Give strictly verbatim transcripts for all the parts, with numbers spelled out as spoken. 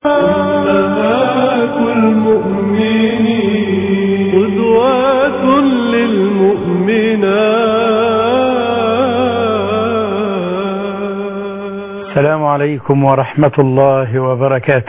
أمهات المؤمنين قدوات للمؤمنات. السلام عليكم ورحمة الله وبركاته.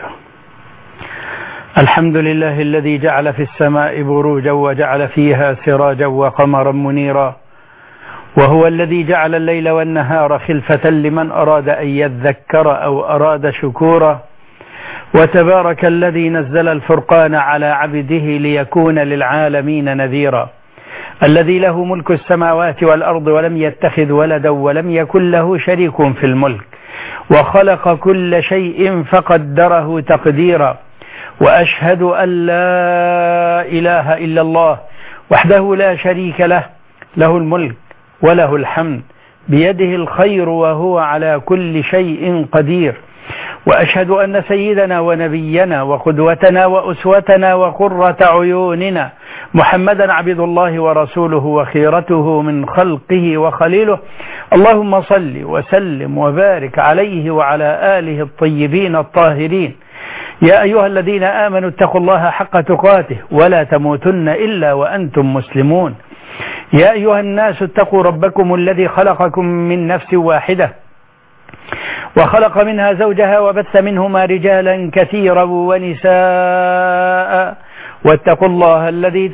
الحمد لله الذي جعل في السماء بروجا وجعل فيها سراجا وقمرا منيرا، وهو الذي جعل الليل والنهار خلفة لمن أراد أن يذكر أو أراد شكورا. وتبارك الذي نزل الفرقان على عبده ليكون للعالمين نذيرا، الذي له ملك السماوات والأرض ولم يتخذ ولدا ولم يكن له شريك في الملك، وخلق كل شيء فقدره تقديرا. وأشهد أن لا إله إلا الله وحده لا شريك له، له الملك وله الحمد بيده الخير وهو على كل شيء قدير. وأشهد أن سيدنا ونبينا وقدوتنا وأسوتنا وقرة عيوننا محمدا عبد الله ورسوله وخيرته من خلقه وخليله، اللهم صل وسلم وبارك عليه وعلى آله الطيبين الطاهرين. يا أيها الذين آمنوا اتقوا الله حق تقاته ولا تموتن إلا وأنتم مسلمون. يا أيها الناس اتقوا ربكم الذي خلقكم من نفس واحدة وخلق منها زوجها وبث منهما رجالا كثيرا ونساء، واتقوا الله الذي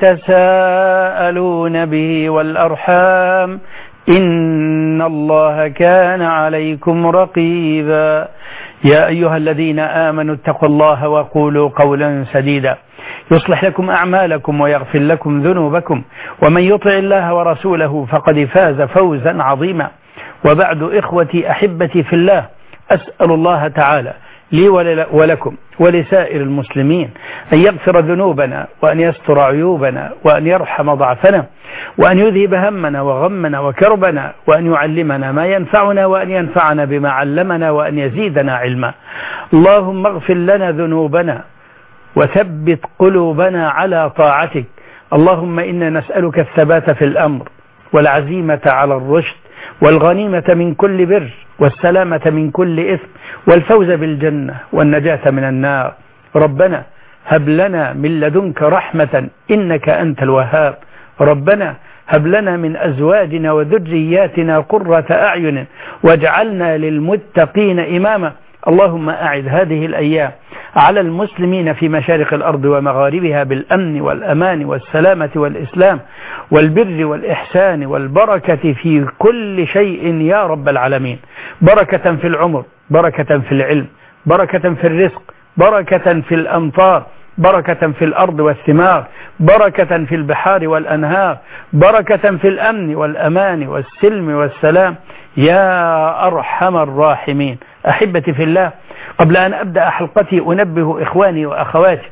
تساءلون به والأرحام إن الله كان عليكم رقيبا. يا أيها الذين آمنوا اتقوا الله وقولوا قولا سديدا يصلح لكم أعمالكم ويغفر لكم ذنوبكم، ومن يطع الله ورسوله فقد فاز فوزا عظيما. وبعد إخوتي أحبتي في الله، أسأل الله تعالى لي ولكم ولسائر المسلمين أن يغفر ذنوبنا وأن يستر عيوبنا وأن يرحم ضعفنا وأن يذهب همنا وغمنا وكربنا وأن يعلمنا ما ينفعنا وأن ينفعنا بما علمنا وأن يزيدنا علما. اللهم اغفر لنا ذنوبنا وثبت قلوبنا على طاعتك. اللهم إنا نسألك الثبات في الأمر والعزيمة على الرشد والغنيمة من كل بر والسلامة من كل إثم والفوز بالجنة والنجاة من النار. ربنا هب لنا من لدنك رحمة إنك أنت الوهاب. ربنا هب لنا من أزواجنا وذرياتنا قرة أعين واجعلنا للمتقين إماما. اللهم أعد هذه الأيام على المسلمين في مشارق الأرض ومغاربها بالأمن والأمان والسلامة والإسلام والبر والإحسان والبركة في كل شيء يا رب العالمين. بركة في العمر، بركة في العلم، بركة في الرزق، بركة في الأمطار، بركة في الأرض والثمار، بركة في البحار والأنهار، بركة في الأمن والأمان والسلم والسلام يا أرحم الراحمين. أحبتي في الله، قبل أن أبدأ حلقتي أنبه إخواني وأخواتي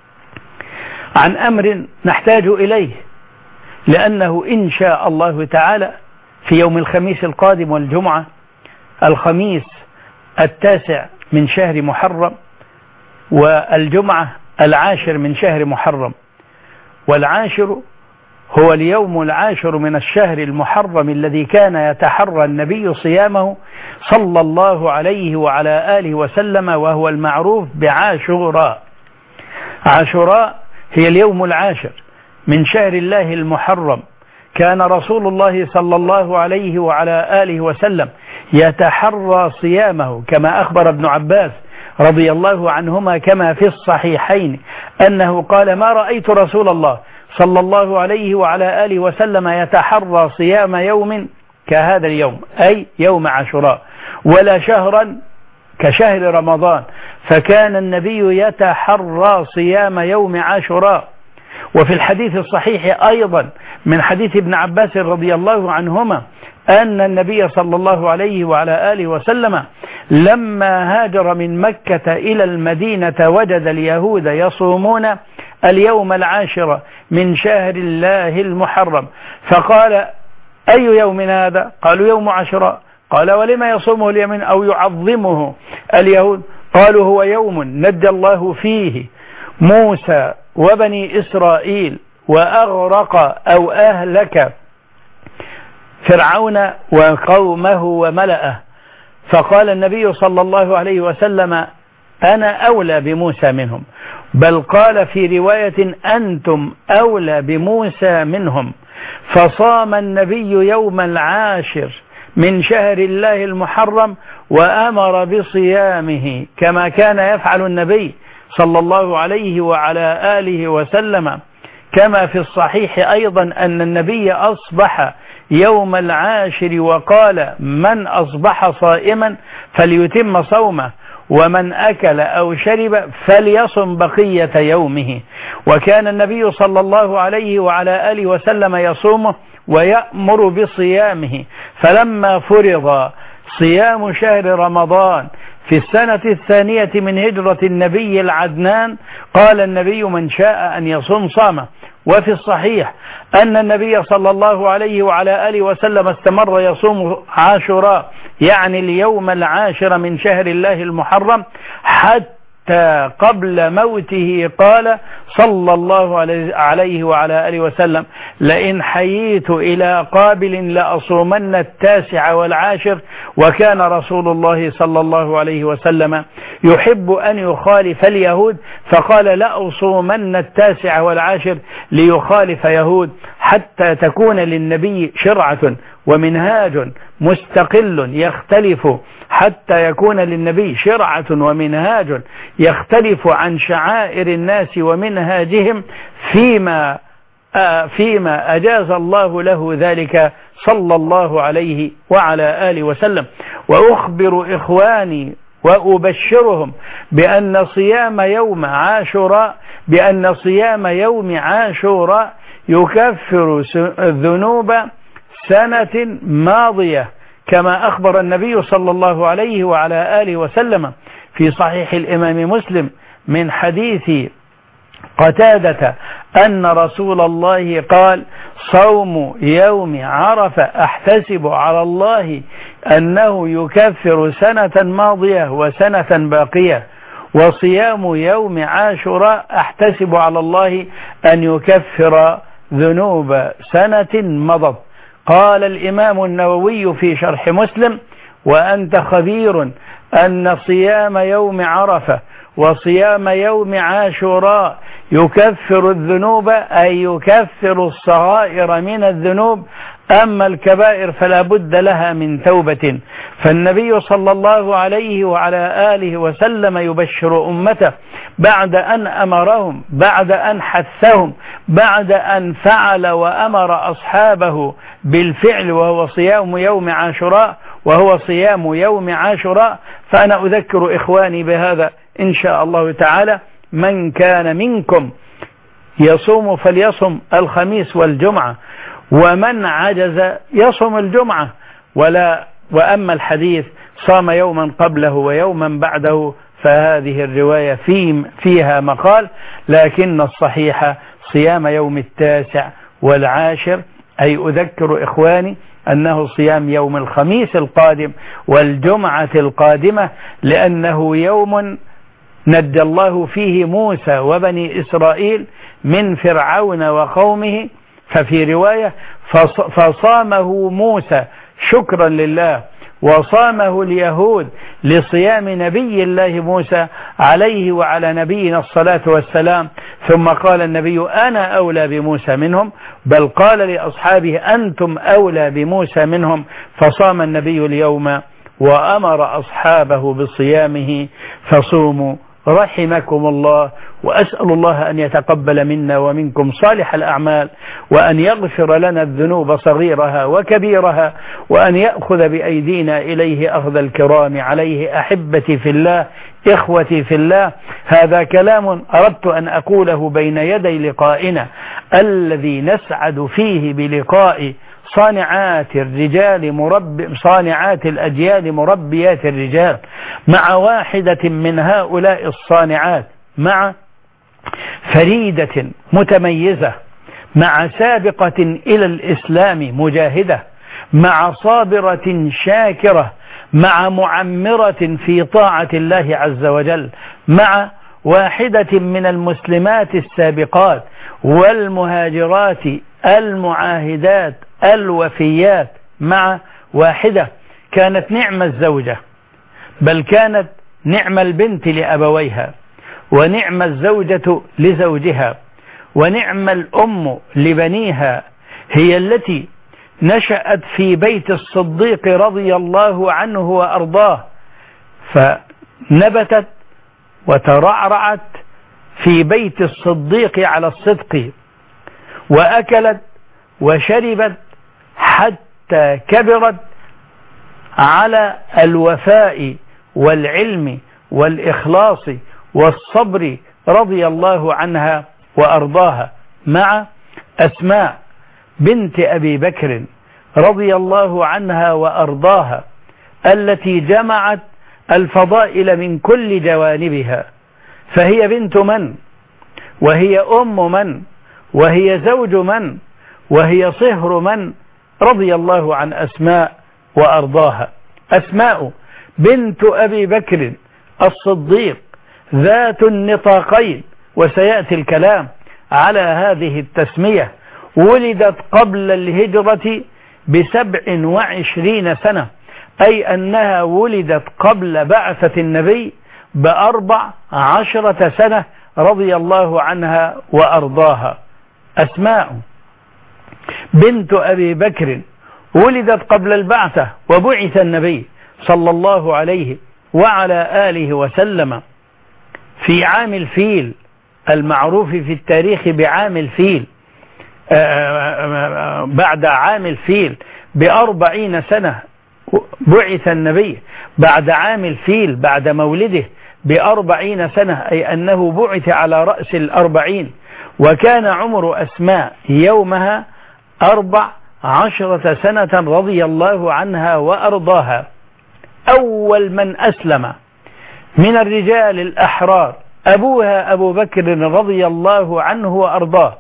عن أمر نحتاج إليه، لأنه إن شاء الله تعالى في يوم الخميس القادم والجمعة، الخميس التاسع من شهر محرم والجمعة العاشر من شهر محرم، والعاشر هو اليوم العاشر من الشهر المحرم الذي كان يتحرى النبي صيامه صلى الله عليه وعلى آله وسلم، وهو المعروف بعاشوراء. عاشوراء هي اليوم العاشر من شهر الله المحرم. كان رسول الله صلى الله عليه وعلى آله وسلم يتحرى صيامه، كما أخبر ابن عباس رضي الله عنهما كما في الصحيحين أنه قال: ما رأيت رسول الله صلى الله عليه وعلى آله وسلم يتحرى صيام يوم كهذا اليوم، أي يوم عاشوراء، ولا شهرا كشهر رمضان. فكان النبي يتحرى صيام يوم عاشوراء. وفي الحديث الصحيح أيضا من حديث ابن عباس رضي الله عنهما أن النبي صلى الله عليه وعلى آله وسلم لما هاجر من مكة إلى المدينة وجد اليهود يصومون اليوم العاشر من شهر الله المحرم، فقال: أي يوم هذا؟ قالوا: يوم عاشوراء. قال: ولما يصومه اليمين أو يعظمه اليهود؟ قالوا: هو يوم نجى الله فيه موسى وبني إسرائيل وأغرق أو أهلك فرعون وقومه وملأه. فقال النبي صلى الله عليه وسلم: أنا أولى بموسى منهم، بل قال في رواية أنتم أولى بموسى منهم. فصام النبي يوم العاشر من شهر الله المحرم وأمر بصيامه كما كان يفعل النبي صلى الله عليه وعلى آله وسلم. كما في الصحيح أيضا أن النبي أصبح يوم العاشر وقال من أصبح صائما فليتم صومه، ومن أكل أو شرب فليصم بقية يومه. وكان النبي صلى الله عليه وعلى آله وسلم يصومه ويأمر بصيامه. فلما فرض صيام شهر رمضان في السنة الثانية من هجرة النبي العدنان قال النبي من شاء أن يصوم صامه. وفي الصحيح أن النبي صلى الله عليه وعلى آله وسلم استمر يصوم عاشوراء يعني اليوم العاشر من شهر الله المحرم حتى قبل موته قال صلى الله عليه وعلى آله وسلم لئن حييت إلى قابل لأصومن التاسع والعاشر. وكان رسول الله صلى الله عليه وسلم يحب أن يخالف اليهود فقال لأصومن التاسع والعاشر ليخالف يهود حتى تكون للنبي شرعة ومنهاج مستقل يختلف حتى يكون للنبي شرعة ومنهاج يختلف عن شعائر الناس ومنهاجهم فيما فيما أجاز الله له ذلك صلى الله عليه وعلى آله وسلم. وأخبر إخواني وأبشرهم بأن صيام يوم عاشوراء بأن صيام يوم عاشوراء يكفر ذنوب سنة ماضية كما أخبر النبي صلى الله عليه وعلى آله وسلم في صحيح الإمام مسلم من حديث قتادة أن رسول الله قال صوم يوم عرفة أحتسب على الله أنه يكفر سنة ماضية وسنة باقية، وصيام يوم عاشوراء أحتسب على الله أن يكفر ذنوب سنة مضت. قال الإمام النووي في شرح مسلم وأنت خبير أن صيام يوم عرفة وصيام يوم عاشوراء يكفر الذنوب أي يكفر الصغائر من الذنوب، أما الكبائر فلا بد لها من توبة. فالنبي صلى الله عليه وعلى آله وسلم يبشر أمته بعد أن أمرهم بعد أن حثهم بعد أن فعل وأمر أصحابه بالفعل وهو صيام يوم عاشوراء وهو صيام يوم عاشوراء. فأنا أذكر إخواني بهذا إن شاء الله تعالى من كان منكم يصوم فليصم الخميس والجمعة، ومن عجز يصوم الجمعة. ولا وأما الحديث صام يوما قبله ويوما بعده فهذه الرواية في فيها مقال، لكن الصحيح صيام يوم التاسع والعاشر. أي أذكر إخواني أنه صيام يوم الخميس القادم والجمعة القادمة، لأنه يوم نجى الله فيه موسى وبني إسرائيل من فرعون وقومه. ففي رواية فصامه موسى شكرا لله وصامه اليهود لصيام نبي الله موسى عليه وعلى نبينا الصلاة والسلام. ثم قال النبي أنا أولى بموسى منهم، بل قال لأصحابه أنتم أولى بموسى منهم. فصام النبي اليوم وأمر أصحابه بصيامه فصوموا رحمكم الله. وأسأل الله أن يتقبل منا ومنكم صالح الأعمال، وأن يغفر لنا الذنوب صغيرها وكبيرها، وأن يأخذ بأيدينا إليه أخذ الكرام عليه. أحبتي في الله، إخوتي في الله، هذا كلام أردت أن أقوله بين يدي لقائنا الذي نسعد فيه بلقاء صانعات الرجال مرب صانعات الأجيال مربيات الرجال، مع واحدة من هؤلاء الصانعات، مع فريدة متميزة، مع سابقة إلى الإسلام مجاهدة، مع صابرة شاكرة، مع معمرة في طاعة الله عز وجل، مع واحدة من المسلمات السابقات والمهاجرات المعاهدات الوفيات، مع واحدة كانت نعم الزوجة، بل كانت نعم البنت لأبويها، ونعم الزوجة لزوجها، ونعم الأم لبنيها، هي التي نشأت في بيت الصديق رضي الله عنه وأرضاه، فنبتت وترعرعت في بيت الصديق على الصدق، وأكلت وشربت حتى كبرت على الوفاء والعلم والإخلاص والصبر رضي الله عنها وأرضاها، مع أسماء بنت أبي بكر رضي الله عنها وأرضاها، التي جمعت الفضائل من كل جوانبها، فهي بنت من، وهي أم من، وهي زوج من، وهي صهر من، رضي الله عن أسماء وأرضاها. أسماء بنت أبي بكر الصديق ذات النطاقين، وسيأتي الكلام على هذه التسمية، ولدت قبل الهجرة بسبع وعشرين سنة، أي أنها ولدت قبل بعثة النبي بأربع عشرة سنة رضي الله عنها وأرضاها. أسماء بنت أبي بكر ولدت قبل البعثة، وبعث النبي صلى الله عليه وعلى آله وسلم في عام الفيل المعروف في التاريخ بعام الفيل، بعد عام الفيل بأربعين سنة بعث النبي، بعد عام الفيل بعد مولده بأربعين سنة، أي أنه بعث على رأس الأربعين، وكان عمر أسماء يومها أربع عشرة سنة رضي الله عنها وأرضاها. أول من أسلم من الرجال الأحرار أبوها أبو بكر رضي الله عنه وأرضاه،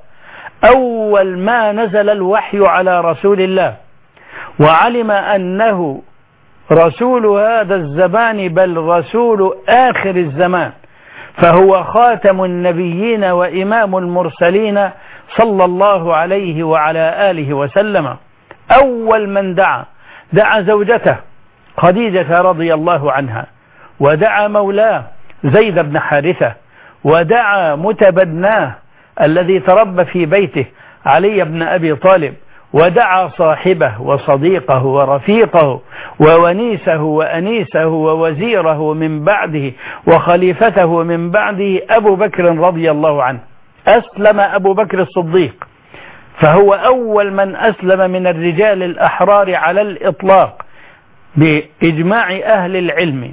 أول ما نزل الوحي على رسول الله وعلم أنه رسول هذا الزمان، بل رسول آخر الزمان، فهو خاتم النبيين وإمام المرسلين صلى الله عليه وعلى آله وسلم. أول من دعا دعا زوجته خديجة رضي الله عنها، ودعا مولاه زيد بن حارثة، ودعا متبناه الذي تربى في بيته علي بن أبي طالب، ودعا صاحبه وصديقه ورفيقه وونيسه وأنيسه ووزيره من بعده وخليفته من بعده أبو بكر رضي الله عنه. أسلم أبو بكر الصديق، فهو أول من أسلم من الرجال الأحرار على الإطلاق بإجماع أهل العلم.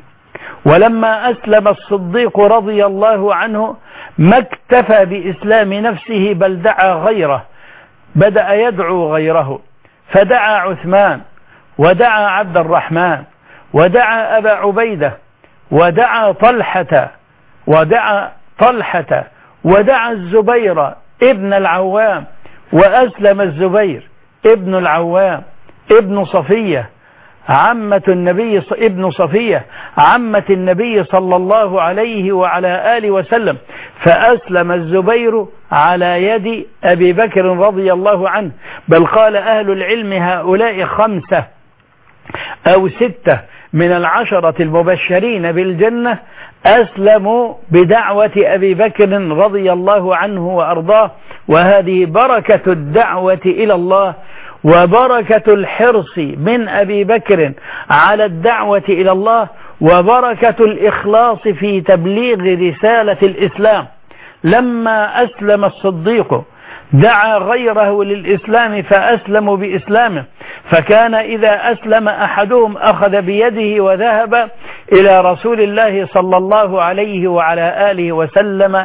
ولما أسلم الصديق رضي الله عنه ما اكتفى بإسلام نفسه، بل دعا غيره، بدأ يدعو غيره، فدعا عثمان، ودعا عبد الرحمن، ودعا أبا عبيدة، ودعا طلحة ودعا طلحة ودعا الزبير ابن العوام، وأسلم الزبير ابن العوام ابن صفية عمة النبي ابن صفية عمة النبي صلى الله عليه وعلى آله وسلم، فأسلم الزبير على يد أبي بكر رضي الله عنه. بل قال أهل العلم هؤلاء خمسة أو ستة من العشرة المبشرين بالجنة أسلموا بدعوة أبي بكر رضي الله عنه وأرضاه، وهذه بركة الدعوة إلى الله وبركة الحرص من أبي بكر على الدعوة إلى الله، وبركة الإخلاص في تبليغ رسالة الإسلام. لما أسلم الصديق دعا غيره للإسلام فأسلموا بإسلامه، فكان إذا أسلم أحدهم أخذ بيده وذهب إلى رسول الله صلى الله عليه وعلى آله وسلم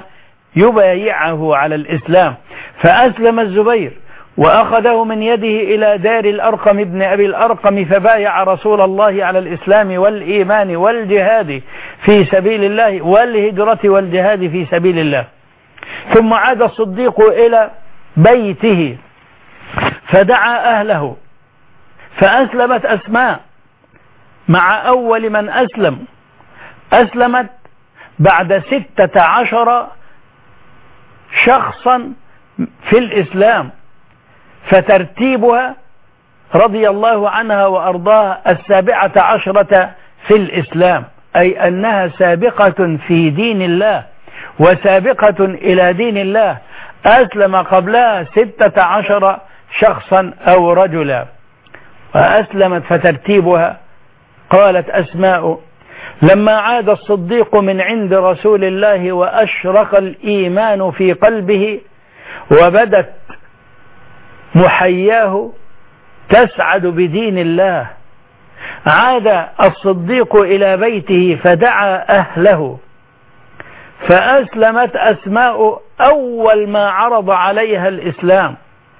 يبايعه على الإسلام. فأسلم الزبير وأخذه من يده إلى دار الأرقم ابن أبي الأرقم، فبايع رسول الله على الإسلام والإيمان والجهاد في سبيل الله والهجرة والجهاد في سبيل الله. ثم عاد الصديق إلى بيته فدعا أهله، فأسلمت أسماء مع أول من أسلم، أسلمت بعد ستة عشر شخصا في الإسلام، فترتيبها رضي الله عنها وأرضاها السابعة عشرة في الإسلام. أي أنها سابقة في دين الله وسابقة إلى دين الله. أسلم قبلها ستة عشر شخصا أو رجلا وأسلمت. فترتيبها قالت أسماء: لما عاد الصديق من عند رسول الله وأشرق الإيمان في قلبه وبدت محياه تسعد بدين الله، عاد الصديق إلى بيته فدعا أهله فأسلمت أسماء أول ما عرض عليها الإسلام،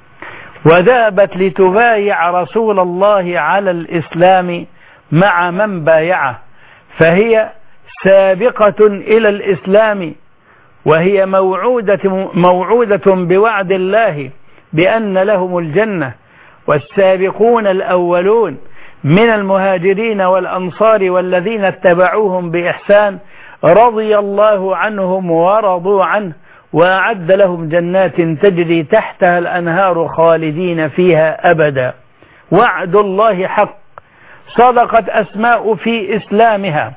وذهبت لتبايع رسول الله على الإسلام مع من بايعه، فهي سابقة إلى الإسلام، وهي موعودة, موعودة بوعد الله بأن لهم الجنة. والسابقون الأولون من المهاجرين والأنصار والذين اتبعوهم بإحسان رضي الله عنهم ورضوا عنه وأعد لهم جنات تجري تحتها الأنهار خالدين فيها أبدا، وعد الله حق. صدقت أسماء في إسلامها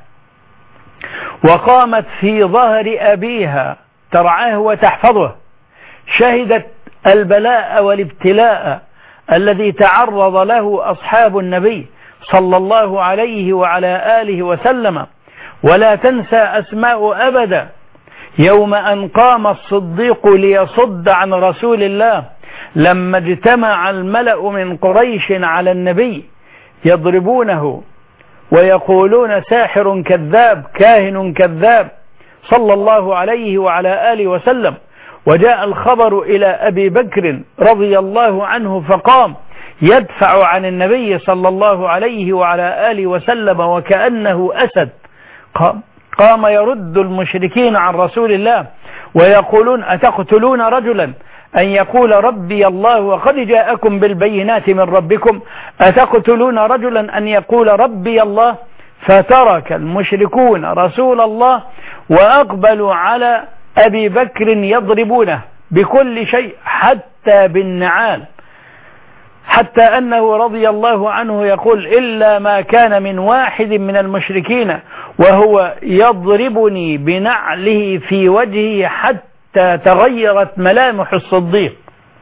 وقامت في ظهر أبيها ترعاه وتحفظه، شهدت البلاء والابتلاء الذي تعرض له أصحاب النبي صلى الله عليه وعلى آله وسلم. ولا تنسى أسماء أبدا يوم أن قام الصديق ليصد عن رسول الله لما اجتمع الملأ من قريش على النبي يضربونه ويقولون ساحر كذاب كاهن كذاب صلى الله عليه وعلى آله وسلم. وجاء الخبر إلى أبي بكر رضي الله عنه فقام يدفع عن النبي صلى الله عليه وعلى آله وسلم وكأنه أسد، قام يرد المشركين عن رسول الله ويقولون أتقتلون رجلا أن يقول ربي الله وقد جاءكم بالبينات من ربكم، أتقتلون رجلا أن يقول ربي الله. فترك المشركون رسول الله وأقبلوا على أبي بكر يضربونه بكل شيء حتى بالنعال، حتى أنه رضي الله عنه يقول إلا ما كان من واحد من المشركين وهو يضربني بنعله في وجهه حتى تغيرت ملامح الصديق،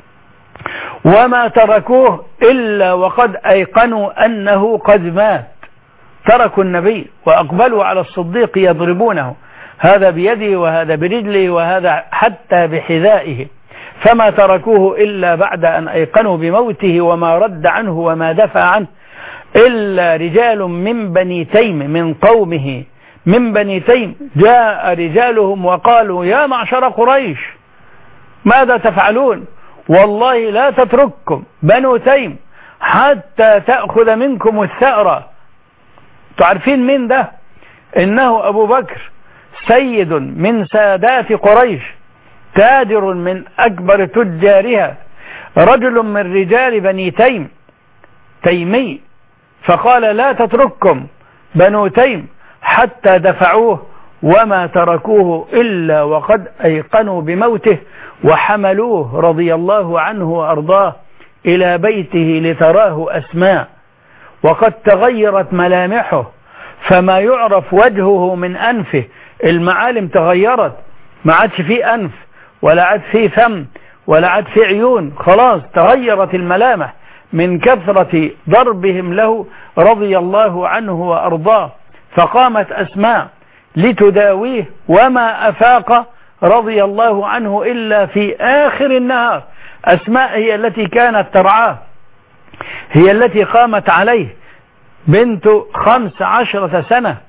وما تركوه إلا وقد أيقنوا أنه قد مات. تركوا النبي وأقبلوا على الصديق يضربونه، هذا بيده وهذا برجله وهذا حتى بحذائه، فما تركوه إلا بعد أن أيقنوا بموته وما رد عنه وما دفع عنه إلا رجال من بني تيم من قومه من بني تيم. جاء رجالهم وقالوا يا معشر قريش ماذا تفعلون؟ والله لا تترككم بنو تيم حتى تأخذ منكم الثأرة. تعرفين من ده؟ إنه أبو بكر سيد من سادات قريش، تاجر من أكبر تجارها، رجل من رجال بني تيم تيمي، فقال لا تترككم بنو تيم حتى دفعوه وما تركوه إلا وقد أيقنوا بموته، وحملوه رضي الله عنه وأرضاه إلى بيته لتراه أسماء وقد تغيرت ملامحه، فما يعرف وجهه من أنفه، المعالم تغيرت، ما عادش فيه أنف ولا عاد فيه فم ولا عاد فيه عيون، خلاص تغيرت الملامح من كثرة ضربهم له رضي الله عنه وأرضاه. فقامت أسماء لتداويه وما أفاق رضي الله عنه إلا في آخر النهار. أسماء هي التي كانت ترعاه، هي التي قامت عليه، بنت خمس عشرة سنة،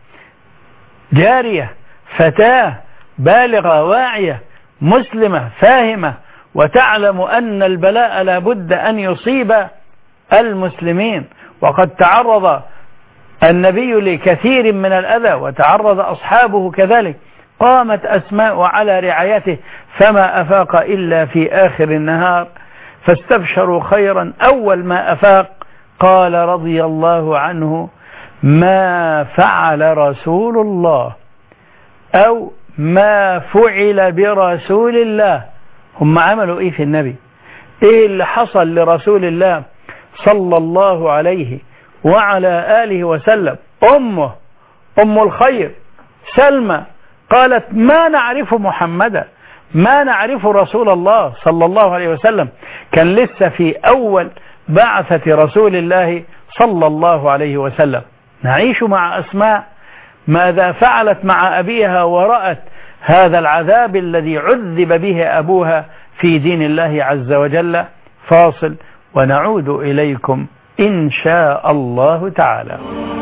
جارية فتاة بالغة واعية مسلمة فاهمة، وتعلم أن البلاء لا بد أن يصيب المسلمين، وقد تعرض النبي لكثير من الأذى وتعرض أصحابه كذلك. قامت أسماء على رعايته فما أفاق إلا في آخر النهار، فاستبشروا خيرا. أول ما أفاق قال رضي الله عنه ما فعل رسول الله أو ما فعل برسول الله. هم عملوا إيه في النبي؟ إيه اللي حصل لرسول الله صلى الله عليه وعلى آله وسلم؟ أمه أم الخير سلمى قالت ما نعرف محمدا، ما نعرف رسول الله صلى الله عليه وسلم. كان لسه في أول بعثة رسول الله صلى الله عليه وسلم. نعيش مع أسماء ماذا فعلت مع أبيها ورأت هذا العذاب الذي عذب به أبوها في دين الله عز وجل. فاصل ونعود إليكم إن شاء الله تعالى.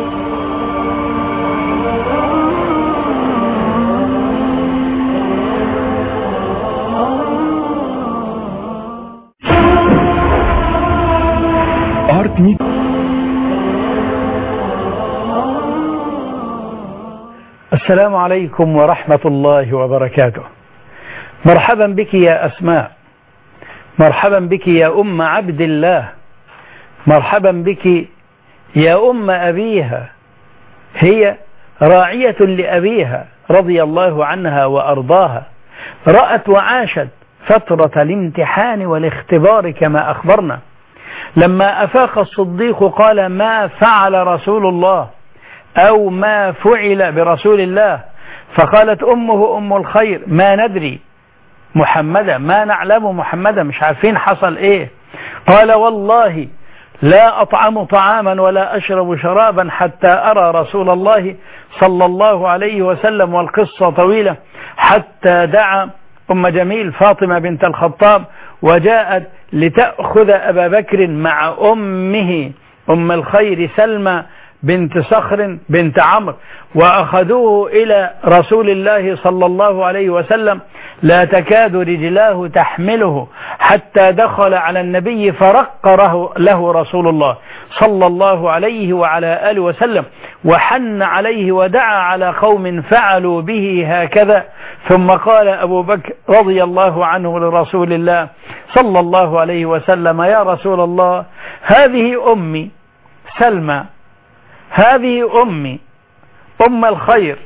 السلام عليكم ورحمة الله وبركاته. مرحبا بك يا أسماء، مرحبا بك يا أم عبد الله، مرحبا بك يا أم أبيها. هي راعية لأبيها رضي الله عنها وأرضاها، رأت وعاشت فترة الامتحان والاختبار كما أخبرنا. لما أفاق الصديق قال ما فعل رسول الله أو ما فعل برسول الله، فقالت أمه أم الخير ما ندري محمدا، ما نعلم محمدا، مش عارفين حصل إيه. قال والله لا أطعم طعاما ولا أشرب شرابا حتى أرى رسول الله صلى الله عليه وسلم. والقصة طويلة، حتى دعا أم جميل فاطمة بنت الخطاب وجاءت لتأخذ أبا بكر مع أمه أم الخير سلمى بنت صخر بنت عمرو، وأخذوه إلى رسول الله صلى الله عليه وسلم. لا تكاد رجلاه تحمله حتى دخل على النبي فرق له رسول الله صلى الله عليه وعلى آله وسلم، وحن عليه ودعا على قوم فعلوا به هكذا. ثم قال أبو بكر رضي الله عنه لرسول الله صلى الله عليه وسلم يا رسول الله هذه أمي سلمى، هذه أمي أم الخير،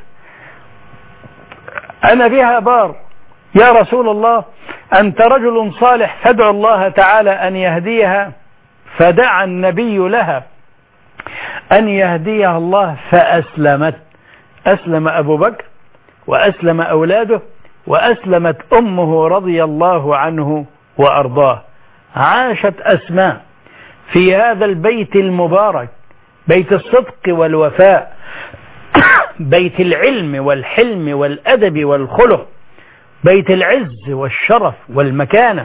أنا بها بار يا رسول الله، أنت رجل صالح فادعو الله تعالى أن يهديها. فدعا النبي لها أن يهديها الله فأسلمت. أسلم أبو بكر وأسلم أولاده وأسلمت أمه رضي الله عنه وأرضاه. عاشت أسماء في هذا البيت المبارك، بيت الصدق والوفاء، بيت العلم والحلم والأدب والخلق، بيت العز والشرف والمكانة،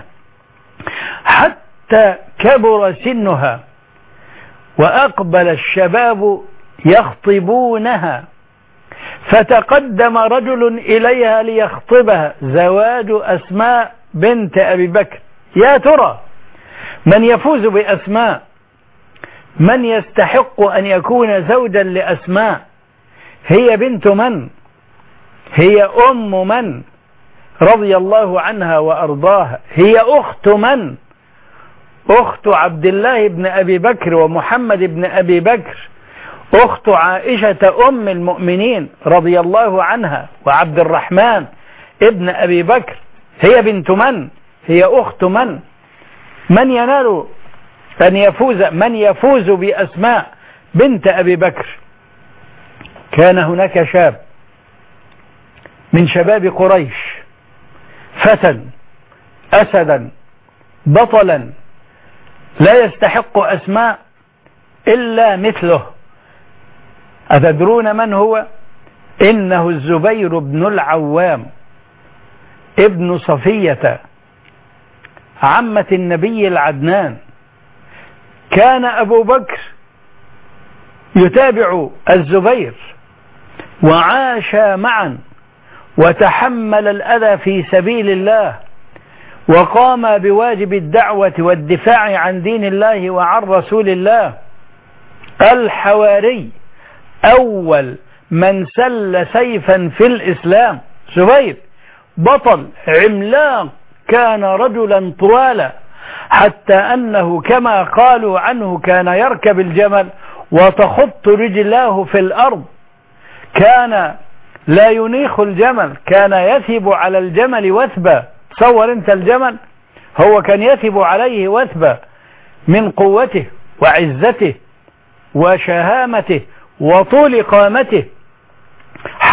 حتى كبر سنها وأقبل الشباب يخطبونها، فتقدم رجل إليها ليخطبها زواج أسماء بنت أبي بكر. يا ترى من يفوز بأسماء؟ من يستحق أن يكون زوجا لأسماء؟ هي بنت من؟ هي أم من؟ رضي الله عنها وأرضاها. هي أخت من؟ أخت عبد الله بن أبي بكر ومحمد بن أبي بكر، أخت عائشة أم المؤمنين رضي الله عنها وعبد الرحمن ابن أبي بكر. هي بنت من؟ هي أخت من؟ من ينال أن يفوز من يفوز بأسماء بنت أبي بكر؟ كان هناك شاب من شباب قريش، فتى أسدا بطلا لا يستحق أسماء إلا مثله. أتدرون من هو؟ إنه الزبير بن العوام ابن صفية عمة النبي العدنان. كان أبو بكر يتابع الزبير وعاش معا وتحمل الأذى في سبيل الله، وقام بواجب الدعوة والدفاع عن دين الله وعن رسول الله. الحواري أول من سل سيفا في الإسلام زبير، بطل عملاق، كان رجلا طوالا، حتى أنه كما قالوا عنه كان يركب الجمل وتخط رجلاه في الأرض، كان لا ينيخ الجمل، كان يثب على الجمل وثبا. تصور انت الجمل، هو كان يثب عليه وثبا من قوته وعزته وشهامته وطول قامته.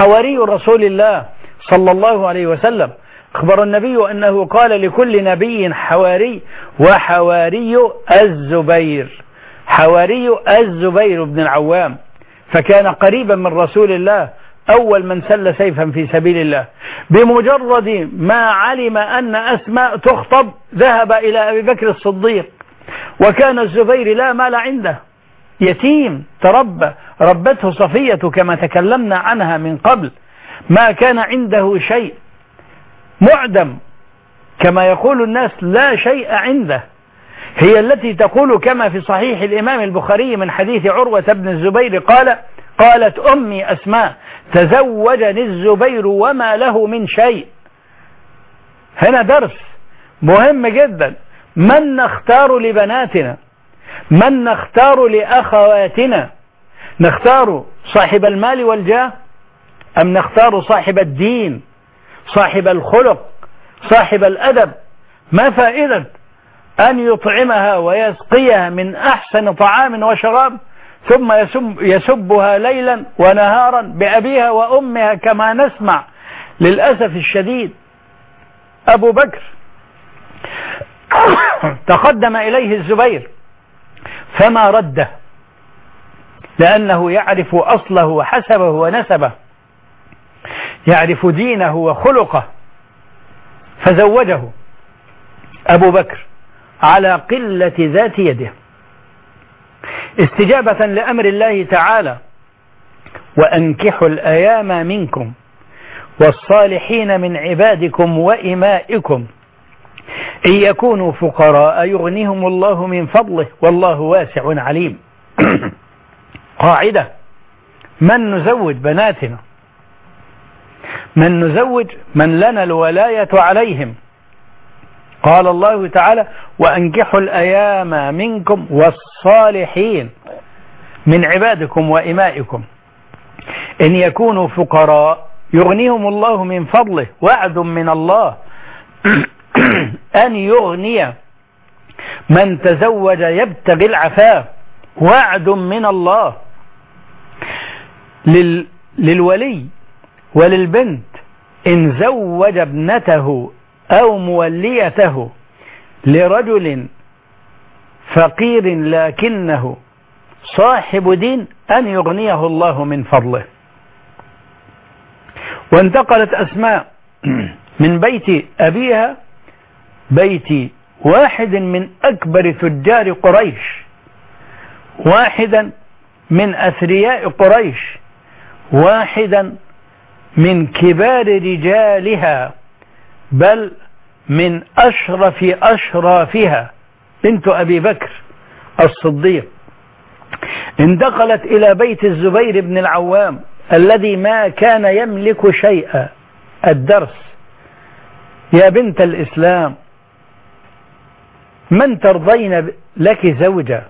حواري رسول الله صلى الله عليه وسلم. أخبر النبي أنه قال لكل نبي حواري، وحواري الزبير، حواري الزبير بن العوام، فكان قريبا من رسول الله، أول من سل سيفا في سبيل الله. بمجرد ما علم أن أسماء تخطب ذهب إلى أبي بكر الصديق، وكان الزبير لا مال عنده، يتيم تربى، ربته صفية كما تكلمنا عنها من قبل، ما كان عنده شيء، معدم كما يقول الناس، لا شيء عنده. هي التي تقول كما في صحيح الإمام البخاري من حديث عروة بن الزبير قال قالت أمي أسماء تزوجني الزبير وما له من شيء. هنا درس مهم جدا، من نختار لبناتنا، من نختار لأخواتنا، نختار صاحب المال والجاه أم نختار صاحب الدين، صاحب الخلق، صاحب الأدب؟ ما فائدة أن يطعمها ويسقيها من أحسن طعام وشراب ثم يسب يسبها ليلا ونهارا بأبيها وأمها كما نسمع للأسف الشديد. أبو بكر تقدم إليه الزبير فما رده، لأنه يعرف أصله وحسبه ونسبه، يعرف دينه وخلقه، فزوجه أبو بكر على قلة ذات يده استجابة لأمر الله تعالى: وأنكحوا الأيام منكم والصالحين من عبادكم وإمائكم إن يكونوا فقراء يغنيهم الله من فضله والله واسع عليم. قاعدة: من نزوج بناتنا، من نزوج من لنا الولاية عليهم. قال الله تعالى: وأنكحوا الأيام منكم والصالحين من عبادكم وإمائكم إن يكونوا فقراء يغنيهم الله من فضله. وعد من الله أن يغني من تزوج يبتغي العفاف، وعد من الله لل... للولي وللبنت إن زوج ابنته أو موليته لرجل فقير لكنه صاحب دين أن يغنيه الله من فضله. وانتقلت أسماء من بيت أبيها، بيت واحد من أكبر تجار قريش، واحدا من أثرياء قريش، واحدا من كبار رجالها، بل من أشرف أشرافها، بنت أبي بكر الصديق. انتقلت إلى بيت الزبير بن العوام الذي ما كان يملك شيئا. الدرس: يا بنت الإسلام، من ترضين لك زوجة؟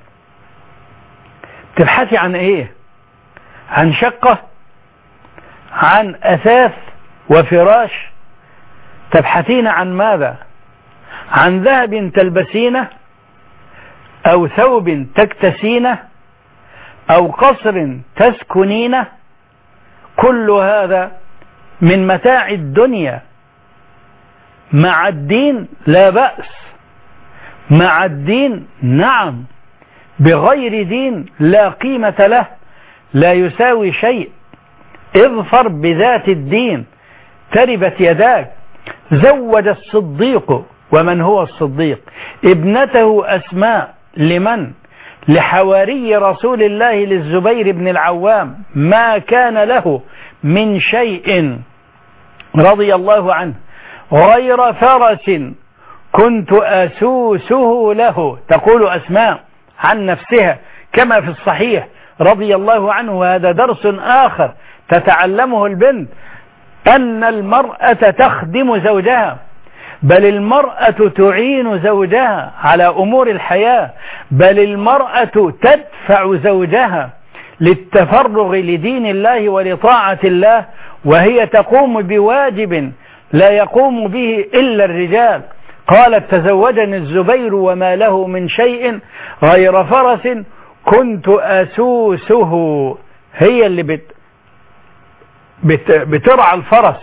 تبحثي عن ايه؟ عن شقة؟ عن أثاث وفراش؟ تبحثين عن ماذا؟ عن ذهب تلبسينه، أو ثوب تكتسينه، أو قصر تسكنينه؟ كل هذا من متاع الدنيا. مع الدين لا بأس، مع الدين نعم، بغير دين لا قيمة له، لا يساوي شيء. اظفر بذات الدين تربت يداك. زوج الصديق، ومن هو الصديق؟ ابنته أسماء لمن؟ لحواري رسول الله للزبير بن العوام، ما كان له من شيء رضي الله عنه غير فرس كنت أسوسه له. تقول أسماء عن نفسها كما في الصحيح رضي الله عنه، وهذا درس آخر تتعلمه البنت، أن المرأة تخدم زوجها، بل المرأة تعين زوجها على أمور الحياة، بل المرأة تدفع زوجها للتفرغ لدين الله ولطاعة الله، وهي تقوم بواجب لا يقوم به إلا الرجال. قالت: تزوجني الزبير وما له من شيء غير فرس كنت أسوسه. هي اللي بت بترعى الفرس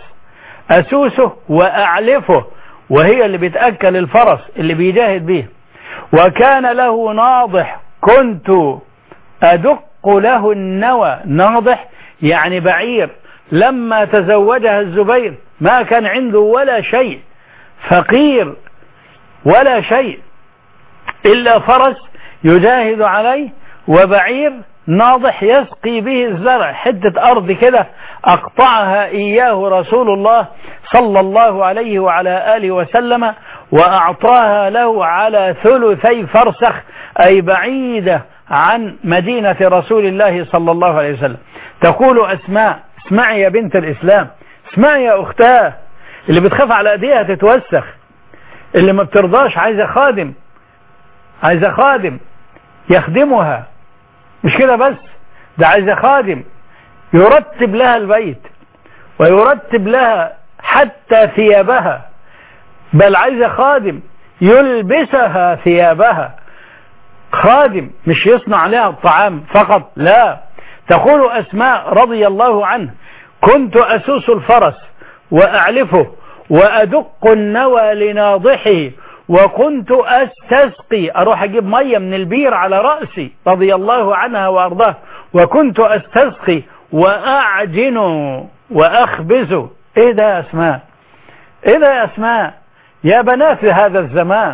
أسوسه وأعلفه، وهي اللي بتأكل الفرس اللي بيجاهد به. وكان له ناضح كنت أدق له النوى. ناضح يعني بعير. لما تزوجها الزبير ما كان عنده ولا شيء، فقير ولا شيء إلا فرس يجاهد عليه وبعير ناضح يسقي به الزرع. حتة أرض كده أقطعها إياه رسول الله صلى الله عليه وعلى آله وسلم، وأعطاها له على ثلثي فرسخ، أي بعيدة عن مدينة رسول الله صلى الله عليه وسلم. تقول أسماء: اسمعي يا بنت الإسلام، اسمعي يا أختها، اللي بتخاف على أيديها تتوسخ، اللي ما بترضاش عايزة خادم، عايزة خادم يخدمها، مش كده بس، ده عايزة خادم يرتب لها البيت ويرتب لها حتى ثيابها، بل عايزة خادم يلبسها ثيابها، خادم مش يصنع لها الطعام فقط، لا. تقول أسماء رضي الله عنه: كنت أسوس الفرس وأعلفه وأدق النوى لناضحه، وكنت أستسقي، أروح أجيب مية من البير على رأسي، رضي الله عنها وأرضاه، وكنت أستسقي وأعجن وأخبز. إيه ده يا أسماء؟ إيه ده يا أسماء؟ يا بنات هذا الزمان،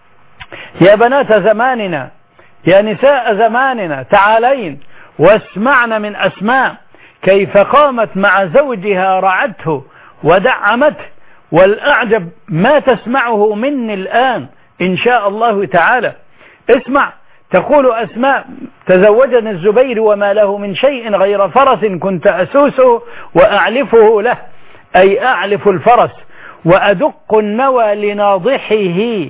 يا بنات زماننا، يا نساء زماننا، تعالين واسمعن من أسماء كيف قامت مع زوجها رعته ودعمته. والأعجب ما تسمعه مني الآن إن شاء الله تعالى. اسمع. تقول أسماء: تزوجني الزبير وما له من شيء غير فرس كنت أسوسه وأعلفه له، أي أعلف الفرس، وأدق النوى لناضحه.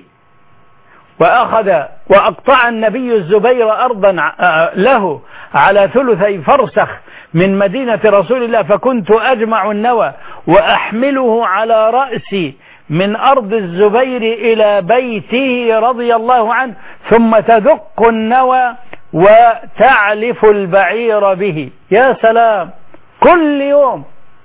وأخذ وأقطع النبي الزبير أرضا له على ثلثي فرسخ من مدينة رسول الله، فكنت أجمع النوى وأحمله على رأسي من أرض الزبير إلى بيته رضي الله عنه، ثم تدق النوى وتعلف البعير به. يا سلام، كل يوم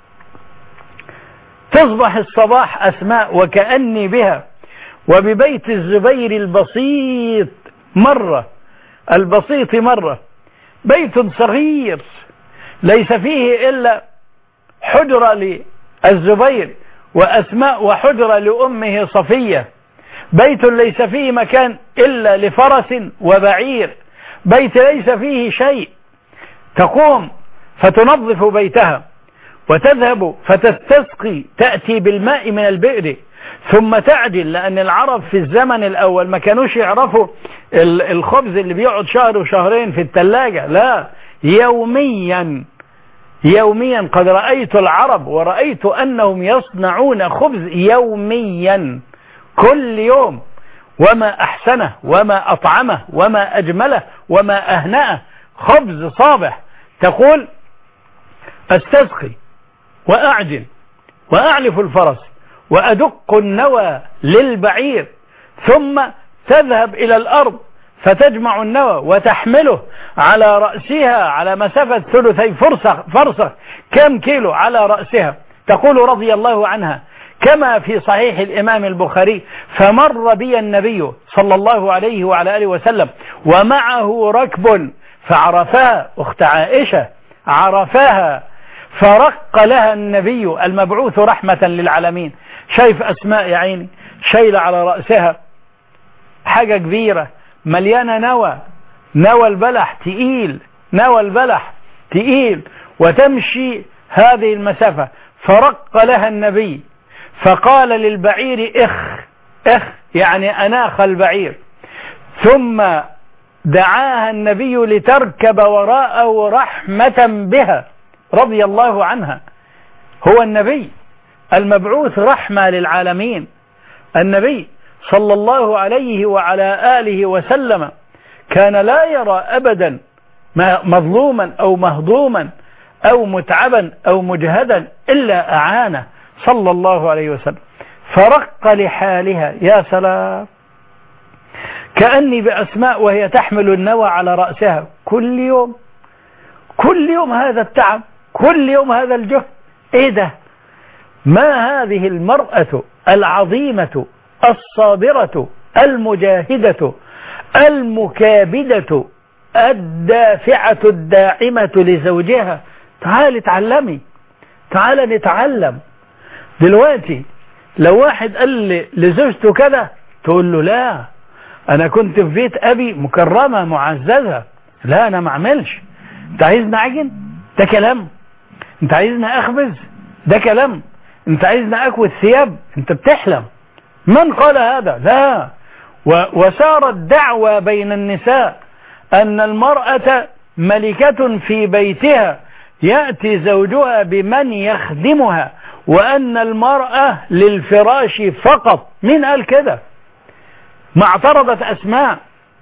تصبح الصباح أسماء وكأني بها وببيت الزبير البسيط مرة، البسيط مرة، بيت صغير ليس فيه إلا حجرة للزبير وأسماء وحجرة لأمه صفية، بيت ليس فيه مكان إلا لفرس وبعير، بيت ليس فيه شيء. تقوم فتنظف بيتها وتذهب فتستسقي، تأتي بالماء من البئر، ثم تعجل، لأن العرب في الزمن الأول ما كانوش يعرفوا الخبز اللي بيقعد شهر وشهرين في الثلاجة، لا، يوميا يوميا. قد رأيت العرب ورأيت أنهم يصنعون خبز يوميا كل يوم، وما أحسنه وما أطعمه وما أجمله وما أهنأه، خبز صابح. تقول: أستسقي وأعجل وأعلف الفرس وأدق النوى للبعير، ثم تذهب إلى الأرض فتجمع النوى وتحمله على رأسها على مسافة ثلثي فرسخ, فرسخ كم كيلو على رأسها. تقول رضي الله عنها كما في صحيح الإمام البخاري: فمر بي النبي صلى الله عليه وعلى آله وسلم ومعه ركب فعرفها، أخت عائشة عرفها، فرق لها النبي المبعوث رحمة للعالمين. شايف أسماء يا عيني شايلة على رأسها حاجة كبيرة مليانة نوى، نوى البلح تقيل، نوى البلح تقيل، وتمشي هذه المسافة. فرق لها النبي فقال للبعير: اخ اخ، يعني أناخ البعير. ثم دعاها النبي لتركب وراءه رحمة بها رضي الله عنها. هو النبي المبعوث رحمة للعالمين، النبي صلى الله عليه وعلى آله وسلم كان لا يرى أبدا مظلوما أو مهضوما أو متعبا أو مجهدا إلا أعانه صلى الله عليه وسلم. فرق لحالها. يا سلام، كأني بأسماء وهي تحمل النوى على رأسها كل يوم، كل يوم هذا التعب، كل يوم هذا الجهد. ايه ده؟ ما هذه المرأة العظيمة الصابرة المجاهدة المكابدة الدافعة الداعمة لزوجها؟ تعالي تعلمي، تعالى نتعلم. دلوقتي لو واحد قال لزوجته كده تقول له لا، انا كنت في بيت ابي مكرمة معززة، لا انا ما اعملش. انت عايزني اعجن؟ ده كلام. انت عايزني اخبز؟ ده كلام. انت عايزني اكوي الثياب؟ انت بتحلم. من قال هذا؟ لا. وسارت دعوة بين النساء ان المرأة ملكة في بيتها يأتي زوجها بمن يخدمها، وأن المرأة للفراش فقط. مين قال كده؟ ما اعترضت أسماء،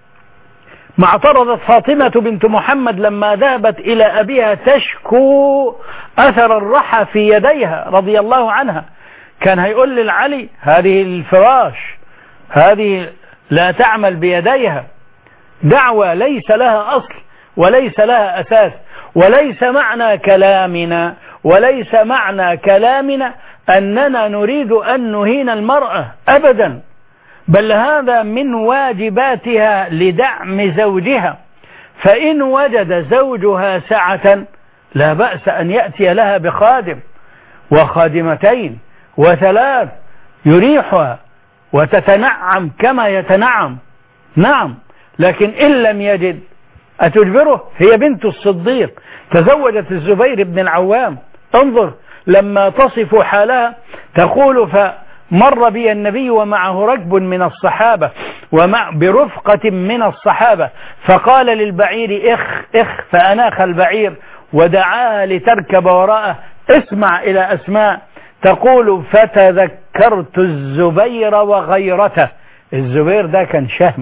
ما اعترضت فاطمة بنت محمد لما ذهبت إلى أبيها تشكو أثر الرحى في يديها رضي الله عنها. كان هيقول للعلي هذه الفراش، هذه لا تعمل بيديها. دعوة ليس لها أصل وليس لها أساس. وليس معنى كلامنا وليس معنى كلامنا أننا نريد أن نهين المرأة أبدا، بل هذا من واجباتها لدعم زوجها. فإن وجد زوجها سعة لا بأس أن يأتي لها بخادم وخادمتين وثلاث يريحها وتتنعم كما يتنعم. نعم، لكن إن لم يجد أتجبره؟ هي بنت الصديق تزوجت الزبير بن العوام. انظر لما تصف حالها تقول فمر بي النبي ومعه ركب من الصحابة ومع برفقة من الصحابة، فقال للبعير اخ اخ فأناخ البعير ودعاها لتركب وراءه. اسمع إلى أسماء تقول فتذكرت الزبير وغيرته. الزبير ده كان شهم،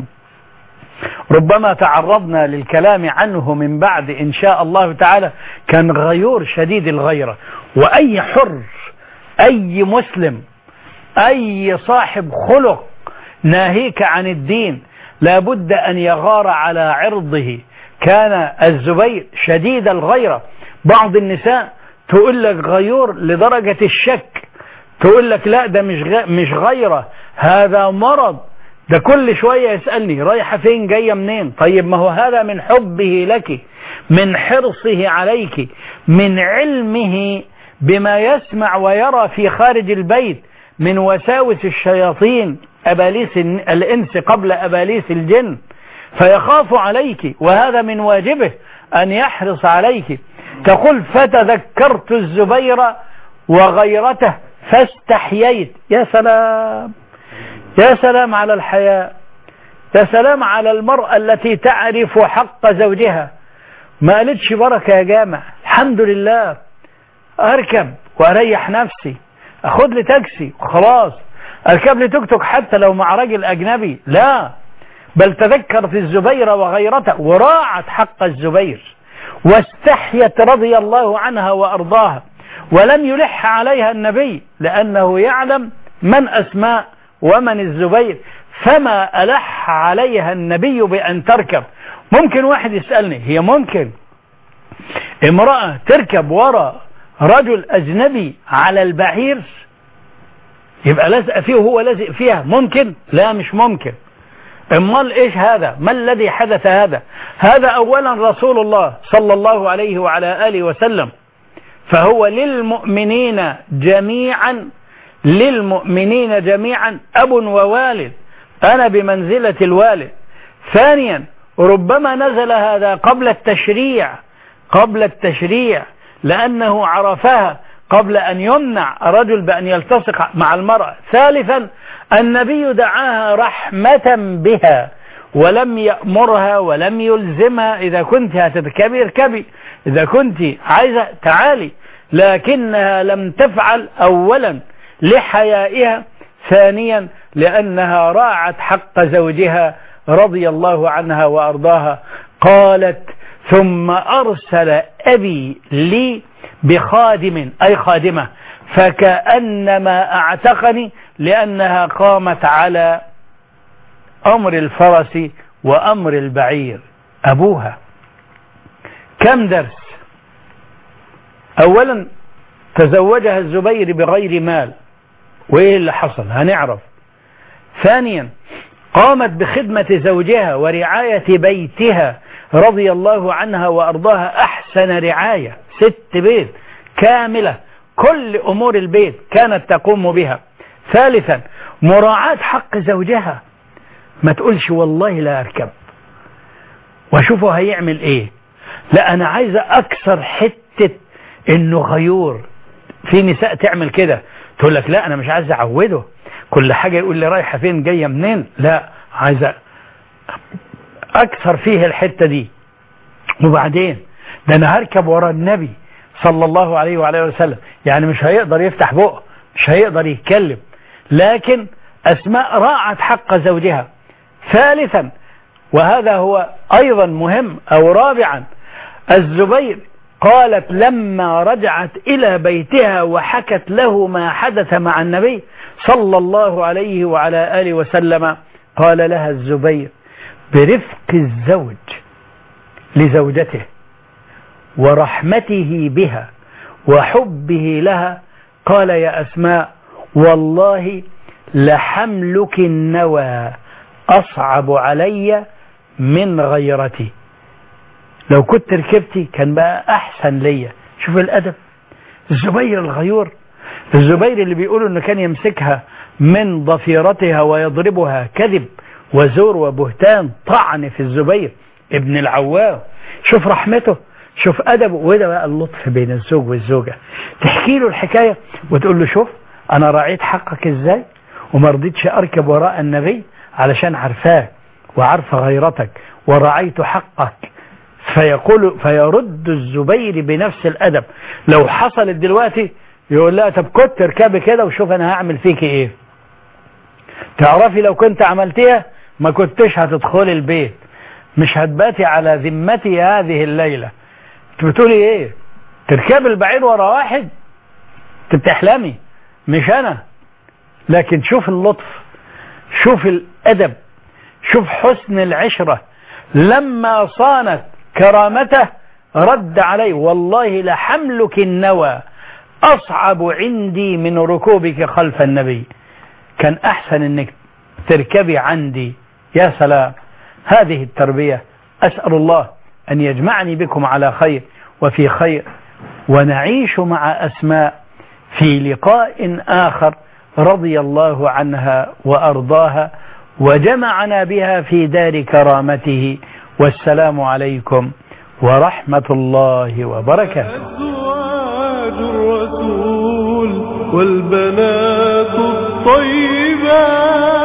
ربما تعرضنا للكلام عنه من بعد إن شاء الله تعالى. كان غيور شديد الغيرة. وأي حر، أي مسلم، أي صاحب خلق ناهيك عن الدين لابد أن يغار على عرضه. كان الزبير شديد الغيرة. بعض النساء تقول لك غيور لدرجة الشك، تقول لك لا ده مش مش غيرة، هذا مرض. ده كل شوية يسألني رايحة فين جاية منين. طيب ما هو هذا من حبه لك، من حرصه عليك، من علمه بما يسمع ويرى في خارج البيت من وساوس الشياطين أباليس الإنس قبل أباليس الجن، فيخاف عليك، وهذا من واجبه أن يحرص عليك. تقول فتذكرت الزبير وغيرته فاستحييت. يا سلام، يا سلام على الحياء، يا سلام على المرأة التي تعرف حق زوجها. ما قالتش بركة يا جامع، الحمد لله أركب وأريح نفسي، أخذ لي تاكسي وخلاص، أركب لي توك توك حتى لو مع راجل أجنبي. لا، بل تذكرت الزبير وغيرته وراعت حق الزبير واستحيت رضي الله عنها وأرضاها. ولم يلح عليها النبي لأنه يعلم من أسماء ومن الزبير، فما ألح عليها النبي بأن تركب. ممكن واحد يسألني هي ممكن امرأة تركب وراء رجل أجنبي على البعير يبقى لازق فيه وهو لازق فيها؟ ممكن؟ لا مش ممكن. امال ايش هذا؟ ما الذي حدث هذا؟ هذا اولا رسول الله صلى الله عليه وعلى آله وسلم، فهو للمؤمنين جميعا، للمؤمنين جميعا أب ووالد، أنا بمنزلة الوالد. ثانيا ربما نزل هذا قبل التشريع، قبل التشريع لأنه عرفها قبل أن يمنع رجل بأن يلتصق مع المرأة. ثالثا النبي دعاها رحمة بها ولم يأمرها ولم يلزمها إذا كنت هتركبي اركبي، إذا كنت عايزة تعالي، لكنها لم تفعل أولا لحيائها، ثانيا لأنها راعت حق زوجها رضي الله عنها وأرضاها. قالت ثم أرسل أبي لي بخادم أي خادمة فكأنما أعتقني، لأنها قامت على أمر الفرس وأمر البعير. أبوها كم درس؟ أولا تزوجها الزبير بغير مال، وإيه اللي حصل هنعرف. ثانيا قامت بخدمة زوجها ورعاية بيتها رضي الله عنها وأرضاها أحسن رعاية، ست بيت كاملة، كل أمور البيت كانت تقوم بها. ثالثا مراعاة حق زوجها، ما تقولش والله لا أركب واشوفه هيعمل ايه، لا أنا عايزة أكثر حتة إنه غيور. في نساء تعمل كده، تقول لك لا أنا مش عايزة أعوده، كل حاجة يقول لي رايحة فين جاية منين، لا عايزة أكثر فيه الحتة دي. وبعدين ده أنا هركب ورا النبي صلى الله عليه وعليه وسلم، يعني مش هيقدر يفتح بقه، مش هيقدر يتكلم، لكن أسماء راعت حق زوجها. ثالثا وهذا هو أيضا مهم، أو رابعا الزبير قالت لما رجعت إلى بيتها وحكت له ما حدث مع النبي صلى الله عليه وعلى آله وسلم، قال لها الزبير برفق الزوج لزوجته ورحمته بها وحبه لها، قال يا أسماء والله لحملك النوى أصعب علي من غيرتي، لو كنت ركبتي كان بقى أحسن ليا. شوف الأدب، الزبير الغيور، الزبير اللي بيقولوا أنه كان يمسكها من ضفيرتها ويضربها كذب وزور وبهتان، طعن في الزبير ابن العوام. شوف رحمته، شوف أدبه، وده بقى اللطف بين الزوج والزوجة. تحكي له الحكاية وتقول له شوف أنا راعيت حقك إزاي وما رضيتش أركب وراء النبي علشان عارفاك وعارف غيرتك ورعيت حقك. فيقول فيرد الزبير بنفس الأدب. لو حصلت دلوقتي يقول لا طب كنت تركبي كده وشوف أنا هعمل فيك إيه. تعرفي لو كنت عملتيها ما كنتش هتدخلي البيت، مش هتباتي على ذمتي هذه الليلة. بتقولي إيه؟ تركبي البعير ورا واحد؟ بتحلمي، مش أنا. لكن شوف اللطف، شوف الأدب، شوف حسن العشرة. لما صانت كرامته رد عليه والله لحملك النوى أصعب عندي من ركوبك خلف النبي، كان أحسن أنك تركبي عندي. يا سلام، هذه التربية. أسأل الله أن يجمعني بكم على خير وفي خير، ونعيش مع أسماء في لقاء آخر رضي الله عنها وأرضاها وجمعنا بها في دار كرامته. والسلام عليكم ورحمة الله وبركاته. أزواج الرسول والبنات الطيبات